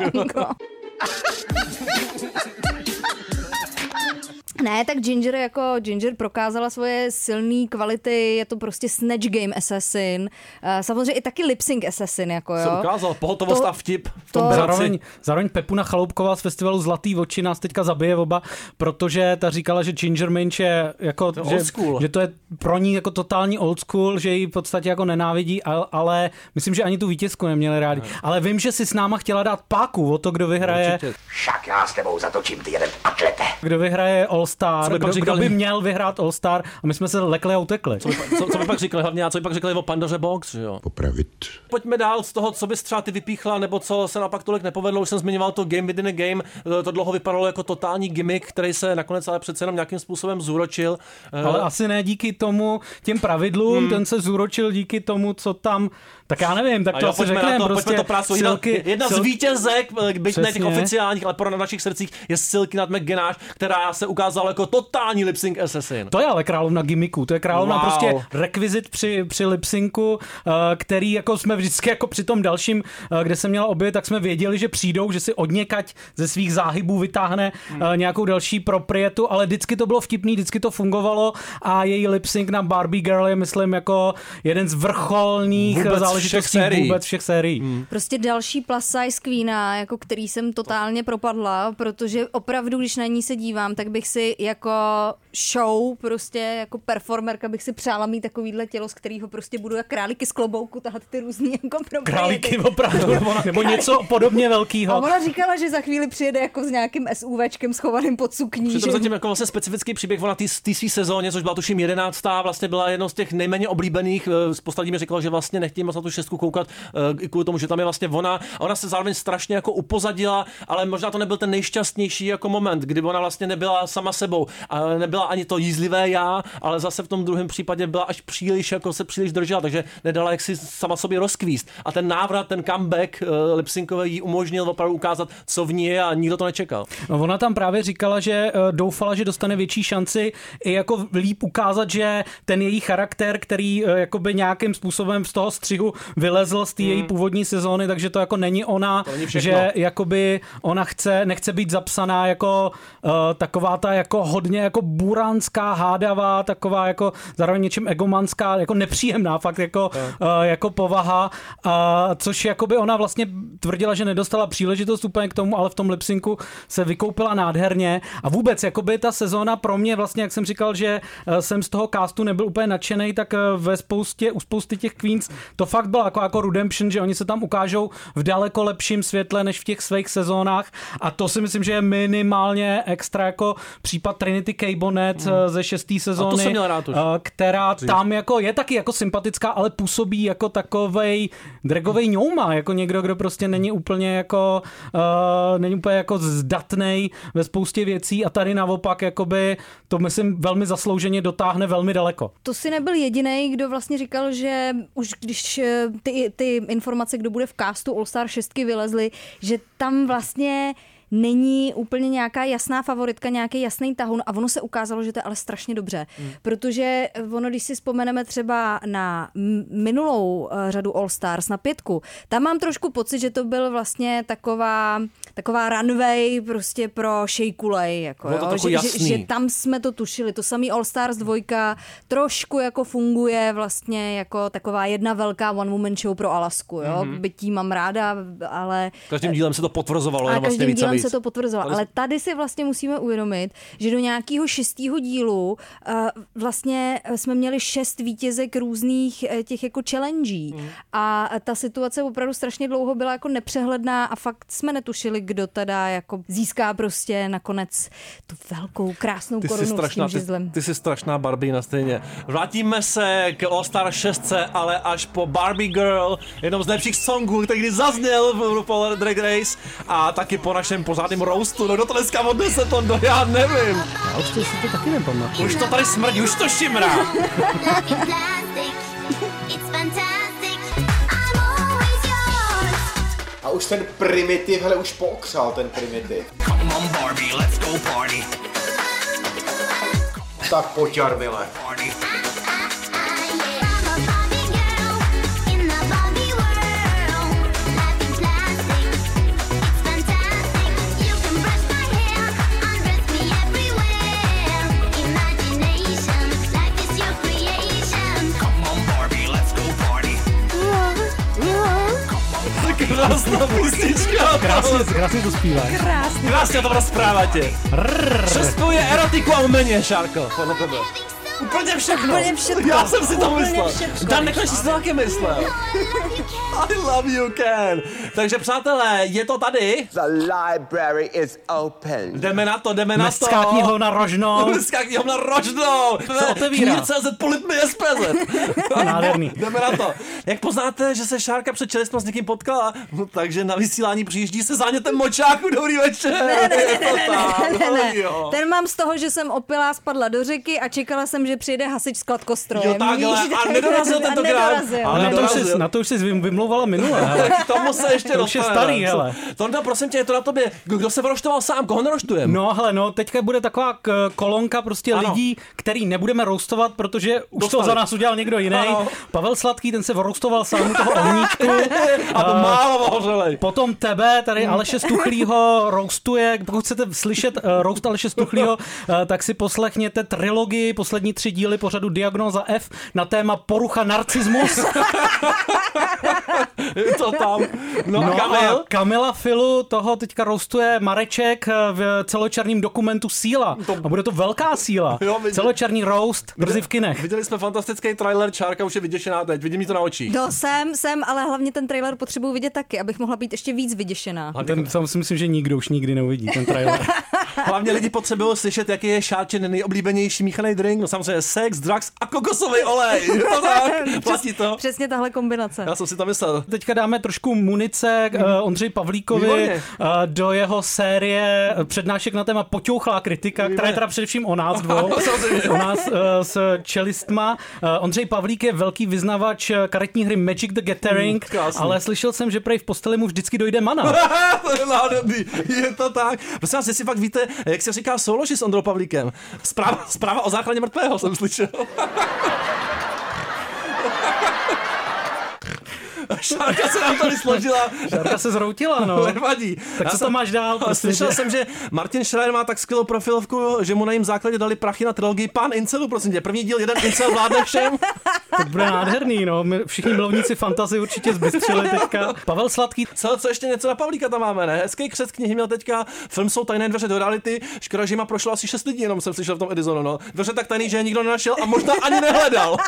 Ne, tak Ginger jako Ginger prokázala svoje silné kvality, je to prostě snatch game assassin, uh, samozřejmě i taky lip sync assassin, jako jo. Se ukázal, pohotovost a vtip. V tom to... zároveň, zároveň Pepuna Chaloupková z festivalu Zlatý oči nás teďka zabije oba, protože ta říkala, že Ginger Minch je jako, to že, že to je pro ní jako totální old school, že ji v podstatě jako nenávidí, ale, ale myslím, že ani tu vítězku neměli rádi. Ne. Ale vím, že si s náma chtěla dát páku o to, kdo vyhraje. Určitě. Však já s tebou zatočím, ty jeden atlete. Kdo vyhraje All Star, kdo, kdo by měl vyhrát All Star, a my jsme se lekli a utekli. Co by, co, co by pak říkali hlavně, a co by pak říkali o Pandoře Box, jo? Popravit. Pojďme dál z toho, co bys třeba ty vypíchla, nebo co se naopak tolik nepovedlo. Už jsem zmiňoval to Game Within a Game, to dlouho vypadalo jako totální gimmick, který se nakonec ale přece jenom nějakým způsobem zúročil. Ale asi ne díky tomu, těm pravidlům, hmm. ten se zúročil díky tomu, co tam, tak já nevím, tak to jo, asi řekneme, to, prostě to prácu, Silky, jedna, jedna sil... z vítězek, byť ne těch oficiálních, ale pro na našich srdcích, je Silky nad McGinnáš, která se ukázala ukázal jako totální lip sync assassin. To je ale královna gimmiků, to je královna Wow. prostě rekvizit při, při lip-syncu, který jako jsme vždycky jako při tom dalším, kde se měla objevit, tak jsme věděli, že přijdou, že si odněkať ze svých záhybů vytáhne hmm. nějakou další proprietu, ale vždycky to bylo vtipný, vždycky to fungovalo a její lip-sync na Barbie Girl je, myslím, jako jeden z vrcholných vůbec záležitostí všech vůbec všech sérií. Hmm. Prostě další plus size queena, jako který jsem totálně propadla, protože opravdu, když na ní se dívám, tak bych si jako show, prostě jako performerka bych si přála mít takovýhle tělo, z kterého prostě budu jak králíky z klobouku tahat ty různý jako propriety. Králíky opravdu, nebo, nebo něco podobně velkýho. A ona říkala, že za chvíli přijede jako s nějakým SUVčkem schovaným pod sukní. Přitom že... zatím jako vlastně specifický příběh, ona té své sezóně, což byla tuším jedenáctá, vlastně byla jednou z těch nejméně oblíbených. Spousta lidí mi říkalo, že vlastně nechtějí moc na tu šestku koukat i kvůli tomu, že tam je vlastně ona. A ona se zároveň strašně jako upozadila, ale možná to nebyl ten nejšťastnější jako moment, kdy ona vlastně nebyla sama sebou. A nebyla ani to jízlivé já, ale zase v tom druhém případě byla až příliš, jako se příliš držela, takže nedala jak si sama sobě rozkvíst. A ten návrat, ten comeback uh, lipsynkový jí umožnil opravdu ukázat, co v ní je a nikdo to nečekal. No, ona tam právě říkala, že uh, doufala, že dostane větší šanci i jako líp ukázat, že ten její charakter, který uh, jakoby nějakým způsobem z toho střihu vylezl z té hmm. její původní sezóny, takže to jako není ona, není že jakoby ona chce, nechce být zapsaná jako uh, taková ta jako hodně jako buranská, hádavá, taková jako zároveň něčím egomanská, jako nepříjemná fakt jako, uh, jako povaha, uh, což jakoby ona vlastně tvrdila, že nedostala příležitost úplně k tomu, ale v tom lipsynku se vykoupila nádherně a vůbec jakoby ta sezóna pro mě vlastně, jak jsem říkal, že uh, jsem z toho castu nebyl úplně nadšenej, tak uh, ve spoustě, u spousty těch queens to fakt bylo jako, jako redemption, že oni se tam ukážou v daleko lepším světle než v těch svých sezónách a to si myslím, že je minimálně extra jako případ Trinity K. Bonnet hmm. ze šesté sezóny, a to jsem měl rád už. která Říct. tam jako je taky jako sympatická, ale působí jako takovej dragovej ňouma, jako někdo, kdo prostě není úplně jako uh, není úplně jako zdatnej ve spoustě věcí a tady naopak jakoby to myslím velmi zaslouženě dotáhne velmi daleko. To si nebyl jedinej, kdo vlastně říkal, že už když ty, ty informace, kdo bude v castu All Star šestky vylezly, že tam vlastně není úplně nějaká jasná favoritka, nějaký jasný tahun a ono se ukázalo, že to je ale strašně dobře. Hmm. Protože ono, když si vzpomeneme třeba na minulou řadu All Stars, na pětku, tam mám trošku pocit, že to byl vlastně taková, taková runway prostě pro Shea Coulee, jako, jo? Že, že, že tam jsme to tušili. To samý All Stars dvojka trošku jako funguje vlastně jako taková jedna velká one woman show pro Alasku, jo? Hmm. Byť jí mám ráda, ale... Každým dílem se to potvrzovalo. A každým dílem se to potvrzovalo. Ale tady si vlastně musíme uvědomit, že do nějakého šestého dílu uh, vlastně jsme měli šest vítězek různých uh, těch jako challenge. Mm. A ta situace opravdu strašně dlouho byla jako nepřehledná a fakt jsme netušili, kdo teda jako získá prostě nakonec tu velkou, krásnou ty korunu strašná, s tím žezlem. Ty, ty jsi strašná Barbie na stejně. Vrátíme se k All Star šest, ale až po Barbie Girl, jednom z nejlepších songů, který kdy zazněl v RuPaul Drag Race a taky po našem pořádným roastu. No kdo to dneska odnese to, no já nevím. Já už to si to taky nepamatuju. Už to tady smrdí, už to šimrá. A už ten primitiv, hele, už pookřál ten primitiv. Come on Barbie, let's go party. Tak pojď, Jarmile. Krásná písnička. Krásně, krásně to zpívá. Krásně. Krásně to rozpráváte. Přespojuje erotiku a umění, Šárko, podle tebe. Úplně všechno. Úplně všechno. Já jsem si to myslel. Všechno. Dan nekonečně si to taky myslel. I love you, Ken. Takže přátelé, je to tady. The library is open. Jdeme na to, jdeme na to. Mestská knihovna Rožnou. Mestská knihovna Rožnou. Se otevírá. Knihy tečka cé zet politmi es pé zet. Nádherný. Jdeme na to. Jak poznáte, že se Šárka před čelistma s někým potkala, no, takže na vysílání přijíždí se zánětem močáku. Dobrý večer. Ne, ne, je to ne, tak. ne, ne, ne. Jo. Ten mám z toho, že jsem opilá, spadla do řeky a čekala jsem, tom, že přijede hasič s kladkostrojem. Jo, takhle, a nedorazil tentokrát. Ale na to, už jsi, na to už jsi vymlouvala minule. Hele. K tomu se ještě to už je starý, hele. Tonda, prosím tě, je to na tobě. Kdo se roštoval sám, koho neroštujeme? No, hele, no, teďka bude taková k- kolonka prostě ano. lidí, který nebudeme roustovat, protože už Dostali. to za nás udělal někdo jiný. Ano. Pavel Sladký, ten se rostoval sám u toho ohníčku. A to málo ohořelej. Potom tebe, tady Aleše Stuchlýho roustuje. Pokud chcete slyšet uh, roust Aleše Stuchlýho, uh, tak si poslechněte trilogii, poslední tři díly pořadu Diagnóza F na téma porucha narcismus. Je to tam. No, no a Kamil? A Kamila Filu, toho teďka roustuje Mareček v celočerném dokumentu Síla. To... A bude to velká síla. Jo, vidě... Celočerný roast, brzy v kinech. Viděli jsme fantastický trailer, Čárka už je vyděšená teď, vidím mi to na očích. No jsem, jsem, ale hlavně ten trailer potřebuji vidět taky, abych mohla být ještě víc vyděšená. Ten, to si myslím, že nikdo už nikdy neuvidí, ten trailer. Hlavně lidi potřebují slyšet, jaký je šáčen nejoblíbenější míchaný drink, no samozřejmě sex, drugs a kokosový olej. To tak, platí to. Přesně tahle kombinace. Já jsem si tam myslel. Teďka dáme trošku munice k uh, Ondřeji Pavlíkovi uh, do jeho série přednášek na téma Poťouchlá kritika, Výborně. která je teda především o nás dvou. o nás uh, s čelistma. Uh, Ondřej Pavlík je velký vyznavač karetní hry Magic the Gathering, mm, ale slyšel jsem, že prej v posteli mu vždycky dojde mana. To je nádherný, je to tak. Prosím vás, jestli fakt víte, jak se říká souloži s Ondrou Pavlíkem. Zpráva, zpráva o záchraně mrtvého jsem slyšel. Šárka se nám tady složila. Šárka se zhroutila, no. Nevadí. Tak já co jsem, to máš dál? Slyšel jsem, že Martin Schreier má tak skvělou profilovku, že mu na jejím základě dali prachy na trilogii Pán Incelu, prosím tě. První díl, jeden incel vládne všem. Tak bude nádherný, no. My všichni milovníci fantasy určitě zbystřili teďka. Pavel Sladký. Co, co ještě něco na Pavlíka tam máme, ne? Hezký křest knihy měl teďka. Film Jsou tajné dveře do reality. Škoda, že má prošlo asi šest lidí, jenom jsem slyšel v tom Edisonu, no. Dveře tak tajný, že je nikdo nenašel a možná ani nehledal.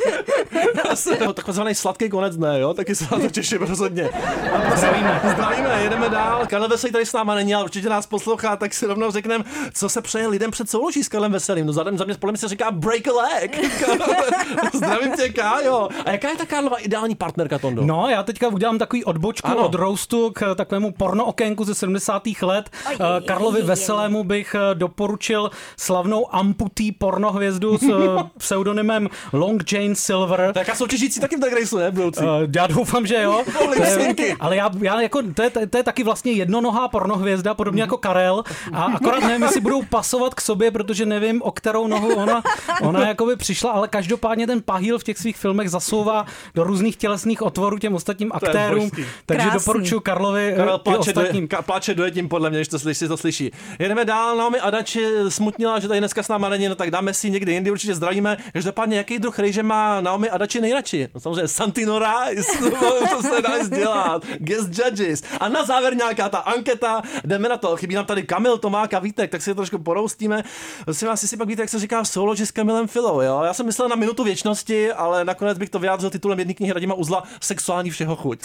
Takový sladký konec, ne, jo? Taky se na to těším rozhodně. Zdravíme. Zdravíme, jedeme dál. Karel Veselý tady s náma není, ale určitě nás poslouchá, tak si rovnou řekneme, co se přeje lidem před souloží s Karlem Veselým. No za mě podle mě se říká break a leg. Zdravím tě, Kájo. A jaká je ta Karlova ideální partnerka, Tondo? No, já teďka udělám takový odbočku ano. od roastu k takovému porno okénku ze sedmdesátých let. Oj, Karlovi Veselému bych doporučil slavnou amputý pornohvězdu s pseudonymem Long Jane Silver. Tak a soutěžící taky v Drag Raceu, ne? Uh, já doufám, že jo. je, ale já, já jako, to je, to je taky vlastně jednonohá pornohvězda, podobně jako Karel. A akorát nevím, jestli budou pasovat k sobě, protože nevím, o kterou nohu ona, ona jakoby přišla, ale každopádně ten pahýl v těch svých filmech zasouvá do různých tělesných otvorů těm ostatním aktérům. Takže Krásný. doporučuji Karlovi Karel i ostatním. Doje, plače dojetím podle mě, když to slyší, to slyší. Jedeme dál, Naomi Adachi smutnila, že tady dneska s náma není, no tak dáme si někdy jindy, určitě zdravíme. Každopádně, jaký druh rejže má Naomi Adachi nejradši? No samozřejmě Santino Rice, to se dá dělat. Guest judges. A na závěr nějaká ta anketa, jdeme na to. Chybí nám tady Kamil, Tomák a Vítek, tak si to trošku poroustíme. Prosím vás, si pak víte, jak se říká souloži s Kamilem Filou, jo? Já jsem myslel na minutu věčnosti, ale nakonec bych to vyjádřil titulem jedné knihy Radima Uzla Sexuální všeho chuť.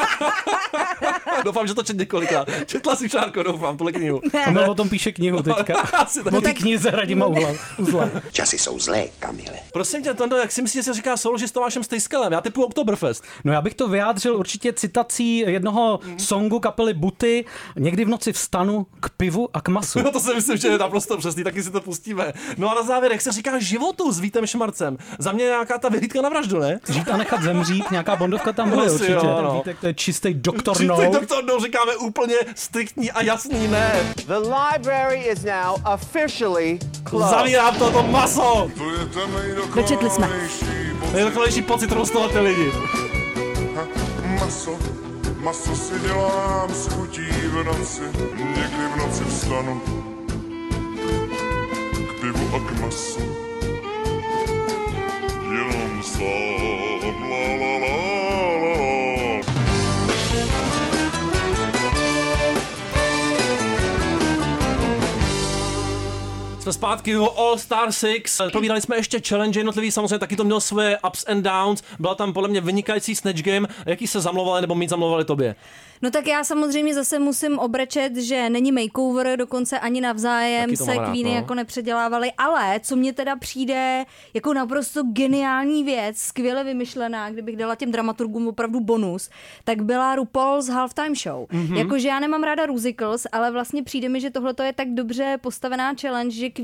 Doufám, že to čet několikrát. Četla si, Šárko, doufám, tuhle knihu. Kamil o tom píše knihu teďka. O ty knize Radima Uzla. Časy jsou zlé, Kamile. Prosím tě, Tondo, jak si myslíš, že se říká souloži s Tomášem Stejskalem? Já typuju Oktoberfest. No já bych to vyjádřil určitě citací jednoho songu kapely Buty. Někdy v noci vstanu k pivu a k masu. No to si myslím, že je naprosto přesný, taky si to pustíme. No a na závěr, jak se říká životu s Vítem Šmarcem? Za mě nějaká ta vyhlídka na vraždu, ne? Žít a nechat zemřít, nějaká bondovka tam bude určitě. Jo, no. Vítek, to je čistý doktor No. Čistý doktor No, říkáme úplně striktní a jasný ne. The library is now officially closed. Zavírám toto maso! Dočetli jsme. Nejdokonalejší pocit rostovat ty lidi. Maso, maso si dělám s chutí v noci, někdy v noci vstanu k pivu a k masu. Jenom sám, la la la la. Jsme zpátky u All Star Six. Probírali jsme ještě challenge jednotlivý, samozřejmě taky to mělo své ups and downs. Byla tam podle mě vynikající Snatch Game. Jaký se zamlouvali nebo mít zamlouvali tobě? No tak já samozřejmě zase musím obrečet, že není makeover, dokonce ani navzájem se Queeny no. jako nepředělávali, ale co mně teda přijde jako naprosto geniální věc, skvěle vymyšlená, kdybych dala těm dramaturgům opravdu bonus, tak byla RuPaul's Halftime Show. Mm-hmm. Jakože já nemám ráda musicals, ale vlastně přijde mi, že tohle je tak dobře postavená challenge, že Queeny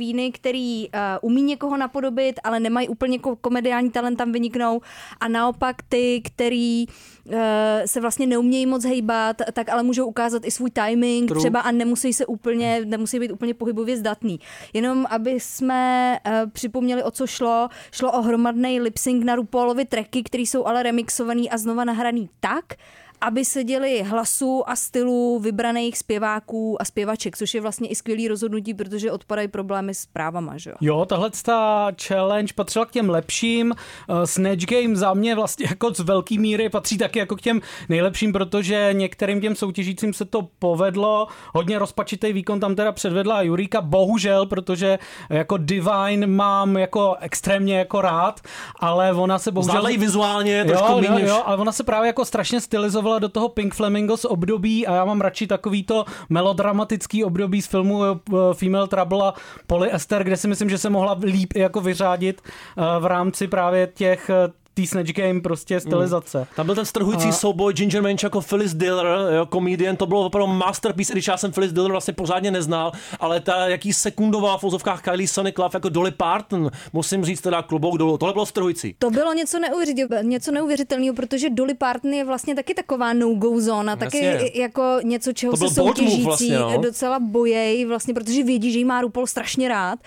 queeny, který uh, umí někoho napodobit, ale nemají úplně ko- komediální talent, tam vyniknou, a naopak ty, který uh, se vlastně neumějí moc hejbat, tak ale můžou ukázat i svůj timing True. třeba a nemusí se úplně, nemusí být úplně pohybově zdatný. Jenom aby jsme uh, připomněli, o co šlo, šlo o hromadný lip-sync na RuPaulovy tracky, který jsou ale remixovaný a znova nahraný tak, aby se děli hlasů a stylu vybraných zpěváků a zpěvaček, což je vlastně i skvělý rozhodnutí, protože odpadají problémy s právama, že jo? Jo, tahle ta challenge patřila k těm lepším. Snatch Game za mě vlastně jako z velký míry patří taky jako k těm nejlepším, protože některým těm soutěžícím se to povedlo. Hodně rozpačitý výkon tam teda předvedla Jurika, bohužel, protože jako Divine mám jako extrémně jako rád, ale ona se bohužel... Ználejí vizuálně, trošku jo, míň. Jo, jo, ale ona se právě jako strašně stylizovala do toho Pink Flamingos období a já mám radši takovýto melodramatický období z filmu Female Trouble a Polyester, kde si myslím, že se mohla líp jako vyřádit v rámci právě těch tý Snatch Game prostě stylizace. Mm. Tam byl ten strhující a... souboj Ginger Minch jako Phyllis Diller, jo, comedian, to bylo opravdu masterpiece, i když já jsem Phyllis Diller vlastně pořádně neznal, ale ta jaký sekundová v ozovkách Kylie Sonic Love jako Dolly Parton, musím říct teda klobouk dolů, tohle bylo strhující. To bylo něco, neuvěřit, něco neuvěřitelného, protože Dolly Parton je vlastně taky taková no-go zóna, taky Jasně. jako něco, čeho se soutěžící vlastně, no? docela bojej, vlastně, protože vědí, že jí má RuPaul strašně rád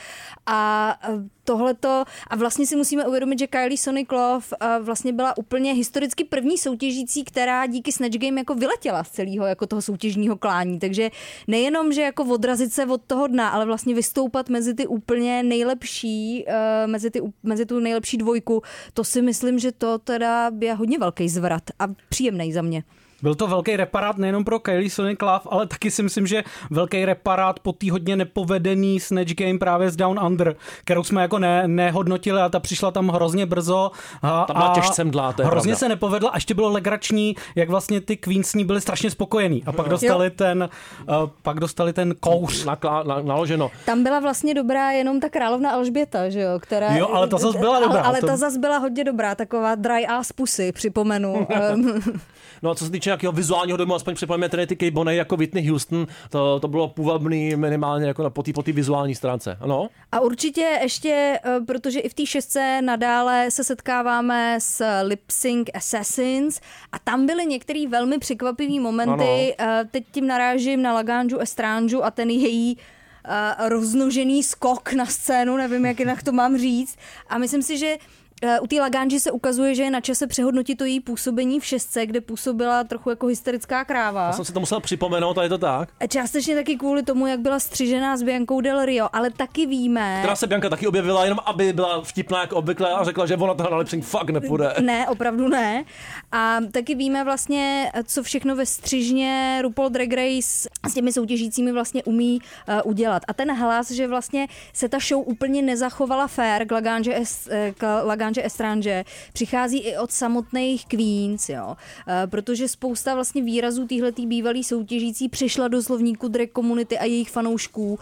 a tohleto, a vlastně si musíme uvědomit, že Kylie Sonic Love vlastně byla úplně historicky první soutěžící, která díky Snatch Game jako vyletěla z celého jako toho soutěžního klání, takže nejenom, že jako odrazit se od toho dna, ale vlastně vystoupat mezi ty úplně nejlepší, mezi, ty, mezi tu nejlepší dvojku, to si myslím, že to teda je hodně velký zvrat a příjemnej za mě. Byl to velký reparát nejenom pro Kylie Sonic Love, ale taky si myslím, že velký reparát po té hodně nepovedený Snatch Game právě z Down Under, kterou jsme jako ne, nehodnotili a ta přišla tam hrozně brzo. A, tam byla těžce mdlá, to je hrozně pravda. se nepovedla a ještě bylo legrační, jak vlastně ty queens s ní byli strašně spokojení a pak dostali jo. ten uh, pak dostali ten kouř. Na, na, naloženo. Tam byla vlastně dobrá jenom ta královna Alžběta, že jo, která... Jo, ale ta zase byla dobrá. Ale, ale to... ta zase byla hodně dobrá, taková dry ass pussy, připomenu. No a co se týče nějakého vizuálního dojmu, aspoň připomeneme Trinity K. Bonet jako Whitney Houston, to, to bylo půvabný minimálně jako po té po vizuální stránce. Ano? A určitě ještě, protože i v té šestce nadále se setkáváme s Lip Sync Assassins a tam byly některé velmi překvapivé momenty. Ano. Teď tím narážím na Laganja Estrange a ten její uh, roznožený skok na scénu, nevím, jak jinak to mám říct. A myslím si, že u té Laganji se ukazuje, že je na čase přehodnotit to její působení v šestce, kde působila trochu jako hysterická kráva. Já jsem si to musel připomenout, a je to tak? Částečně taky kvůli tomu, jak byla střižená s Biankou Del Rio, ale taky víme... Která se Bianka taky objevila, jenom aby byla vtipná jako obvykle a řekla, že ona tohle na lip-sync fakt nepůjde. Ne, opravdu ne. A taky víme vlastně, co všechno ve střižně RuPaul Drag Race s těmi soutěžícími vlastně umí uh, udělat. A ten hlas, že vlastně se ta show úplně nezachovala fair k Laganja Estrange, Estrange, přichází i od samotných queens, jo. E, protože spousta vlastně výrazů téhletý bývalý soutěžící přišla do slovníku drag komunity a jejich fanoušků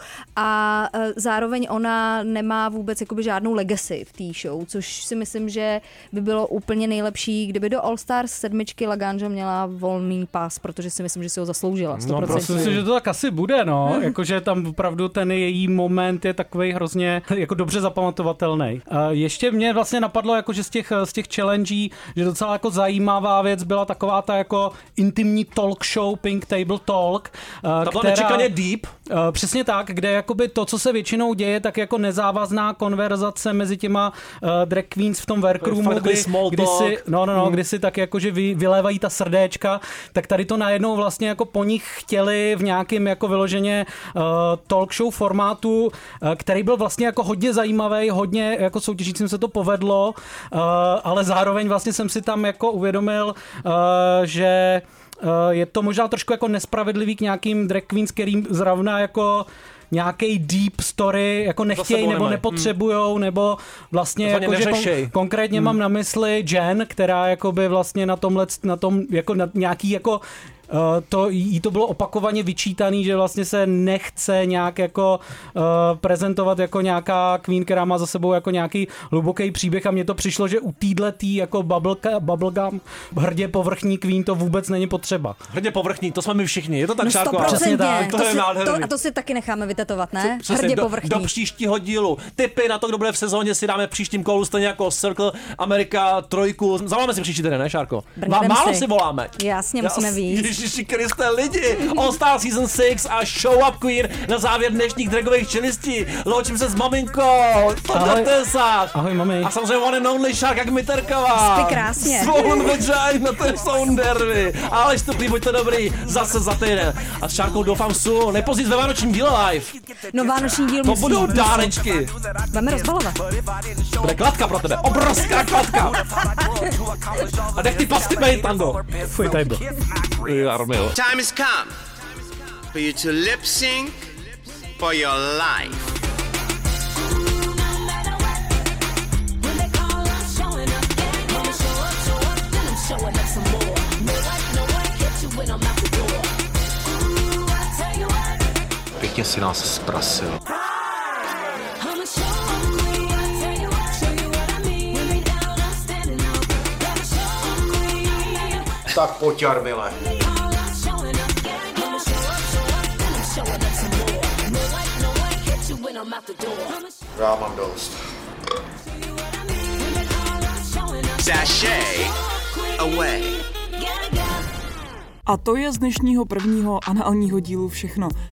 a e, zároveň ona nemá vůbec jakoby žádnou legacy v té show, což si myslím, že by bylo úplně nejlepší, kdyby do All Stars sedmičky Laganja měla volný pás, protože si myslím, že si ho zasloužila. sto procent. No, myslím si, že to tak asi bude, no. Hmm. Jakože tam opravdu ten její moment je takovej hrozně jako dobře zapamatovatelný. E, ještě mě vlastně napadlo jako, že z těch, z těch challengí, že docela jako zajímavá věc byla taková ta jako intimní talk show Pink Table Talk. Ta byla nečekaně deep. Přesně tak, kde jakoby to, co se většinou děje, tak jako nezávazná konverzace mezi těma uh, drag queens v tom workroomu, kdy, kdy si, no, no, no, hmm. kdy si tak jako, že vy, vylévají ta srdéčka, tak tady to najednou vlastně jako po nich chtěli v nějakým jako vyloženě uh, talk show formátu, uh, který byl vlastně jako hodně zajímavý, hodně jako soutěžícím se to povedlo, uh, ale zároveň vlastně jsem si tam jako uvědomil, uh, že uh, je to možná trošku jako nespravedlivý k nějakým drag queens, kterým zrovna jako nějaký deep story jako nechtějí nebo nepotřebujou, hmm. nebo vlastně jako, že kon, konkrétně hmm. mám na mysli Jen, která jakoby vlastně na tomhle, na tom jako na nějaký jako to, jí to bylo opakovaně vyčítaný, že vlastně se nechce nějak jako uh, prezentovat jako nějaká queen, která má za sebou jako nějaký hluboký příběh a mně to přišlo, že u týhletý jako bubble, bubblegum hrdě povrchní queen to vůbec není potřeba. Hrdě povrchní, to jsme my všichni, je to tak, no Šárko? Přesně tak. To, to si, je nádherný. to, a to si taky necháme vytetovat, ne? Přesně, Hrdě do, povrchní. do příštího dílu. Tipy na to, kdo bude v sezóně, si dáme v příštím kolu, stejně jako Circle America trojku. Zavoláme si příští týden, ne, Šárko? Brneme Málo si. si voláme. Jasně, musíme víc. Ježiši Kriste, lidi. All Star Season šest a Show Up Queen na závěr dnešních dragových čelistí. Loučím se s maminkou. Ahoj. Tesář. Ahoj, mami. A samozřejmě one and only Šárka Gmiterková. Spí krásně. Swollen vagina, to jsou nervy. Ale Štuplý, buďte dobrý, zase za týden. A s Šárkou doufám su, nejpozději ve vánočním díle live. No vánoční díl To musí. budou dárečky. Budeme rozbalovat. Bude kladka pro tebe, obrovská kladka. A nech ty pasty bejt, Tando. Fuj, tady byl. Time has come for you to lip sync for your life. Pěkně si nás zprasil. Tak pojď, Jarmile. Já mám dost. Sashay away. A to je z dnešního prvního análního dílu všechno.